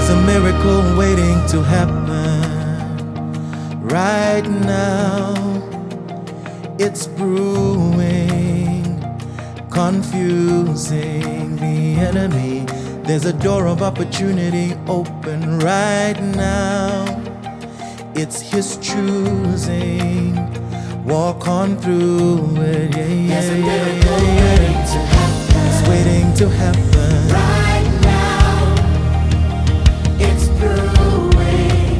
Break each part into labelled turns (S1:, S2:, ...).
S1: There's a miracle waiting to happen right now. It's brewing, confusing the enemy. There's a door of opportunity open right now. It's his choosing. Walk on through it.
S2: There's a miracle waiting to happen.
S1: It's waiting to happen
S2: Right now, it's brewing,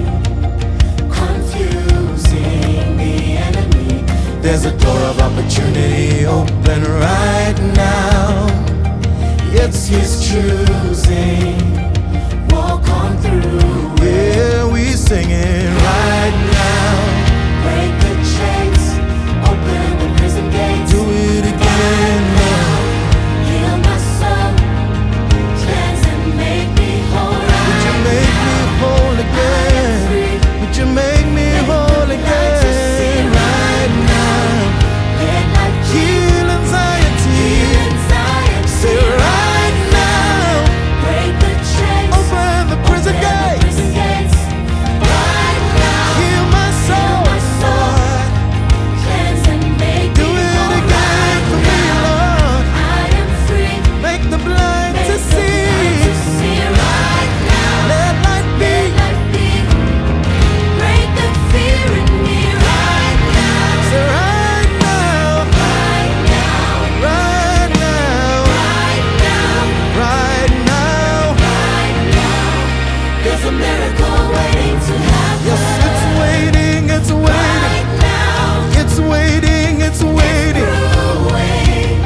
S2: confusing the enemy.
S1: There's a door of opportunity open right now. It's his choosing.
S2: Walk on through.
S1: Yeah, we sing it right now.
S2: Break the chains, open the prison gates.
S1: Do it again, Lord.
S2: Heal my soul, cleanse and make me whole.
S1: Would you make me whole again? Would you make me whole again right now?
S2: Let life
S1: Heal anxiety. Say right now.
S2: break the chains,
S1: Open the prison gates.
S2: prison gates. Right now,
S1: Heal my soul, Lord.
S2: cleanse and make
S1: Do
S2: me
S1: it
S2: whole.
S1: again for me, Lord.
S2: I am free.
S1: Make the blind to
S2: Make the blind to
S1: see.
S2: see right now.
S1: Let light be.
S2: Let life be. Break the fear in me right now.
S1: Say right now.
S2: Right now.
S1: Right now.
S2: Right now.
S1: Right now.
S2: Right now. There's a miracle waiting to happen.
S1: Yes, it's waiting. It's waiting.
S2: Right now.
S1: It's waiting. It's waiting.
S2: Brewing,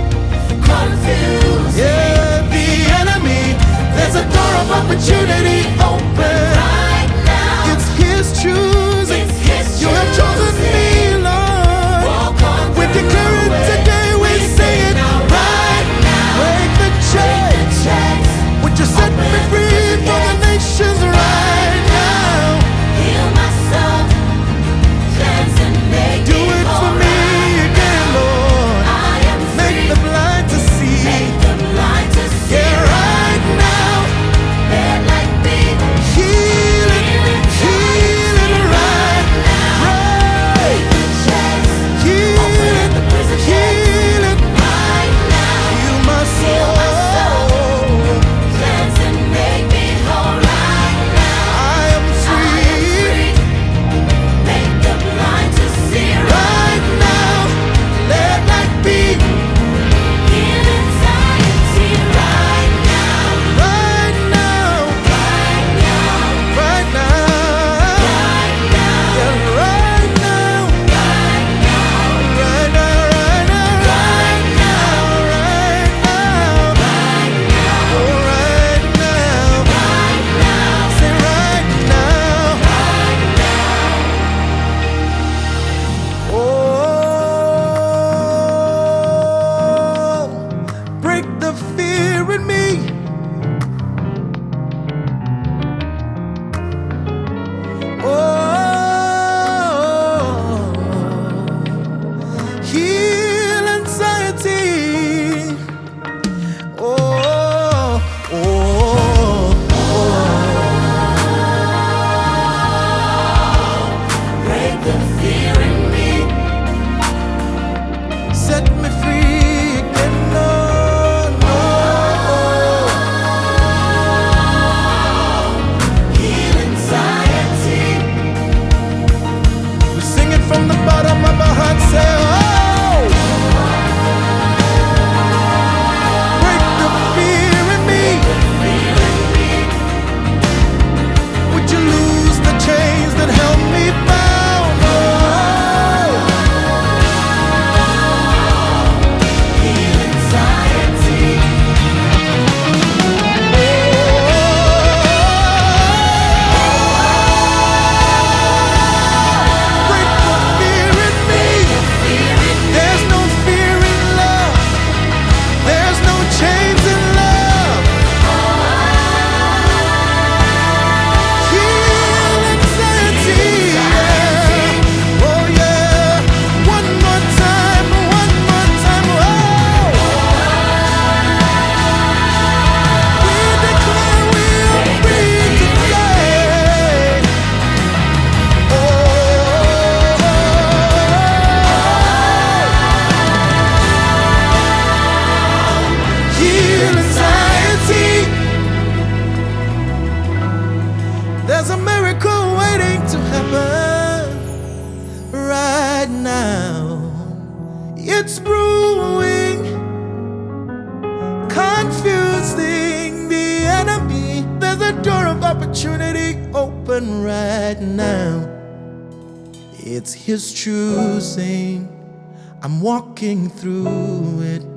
S2: confusing.
S1: Yeah, the enemy. There's a door of opportunity open.
S2: Right now.
S1: It's his choosing.
S2: It's his
S1: You have chosen me, Lord.
S2: Walk on
S1: We
S2: through
S1: declare it
S2: it.
S1: today. We say it
S2: now.
S1: right now. Break the chains.
S2: Chains,
S1: Would you set me
S2: Open the
S1: free
S2: prison
S1: for the
S2: gates.
S1: nations right now?
S2: heal my soul, cleanse and make
S1: Do
S2: me
S1: it for
S2: whole.
S1: me again, Lord.
S2: I am
S1: Make
S2: free.
S1: the blind to see.
S2: Make the blind to see.
S1: Yeah, right now.
S2: Let light be.
S1: Heal it. Heal it right now. Right.
S2: The chains,
S1: Heal
S2: Open
S1: it.
S2: the prison gates.
S1: Heal it.
S2: right now.
S1: Heal my
S2: Heal my
S1: soul.
S2: Cleanse and make
S1: There's a miracle waiting to happen right now. It's brewing, confusing the enemy. There's a door of opportunity open right now. It's his choosing. I'm walking through it.